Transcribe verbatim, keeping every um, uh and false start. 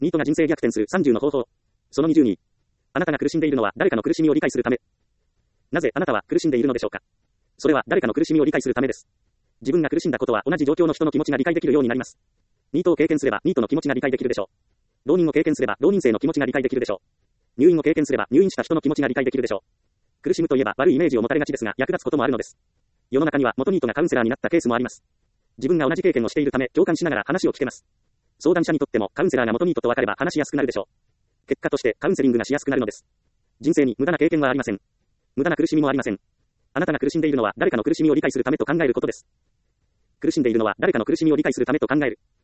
ニートが人生逆転するさんじゅうの方法。そのにじゅうに。あなたが苦しんでいるのは誰かの苦しみを理解するため。なぜあなたは苦しんでいるのでしょうか。それは誰かの苦しみを理解するためです。自分が苦しんだことは同じ状況の人の気持ちが理解できるようになります。ニートを経験すればニートの気持ちが理解できるでしょう。浪人を経験すれば浪人生の気持ちが理解できるでしょう。入院を経験すれば入院した人の気持ちが理解できるでしょう。苦しむといえば悪いイメージを持たれがちですが役立つこともあるのです。世の中には元ニートがカウンセラーになったケースもあります。自分が同じ経験をしているため共感しながら話を聞けます。相談者にとってもカウンセラーが元ニートと分かれば話しやすくなるでしょう。結果としてカウンセリングがしやすくなるのです。人生に無駄な経験はありません。無駄な苦しみもありません。あなたが苦しんでいるのは誰かの苦しみを理解するためと考えることです。苦しんでいるのは誰かの苦しみを理解するためと考える。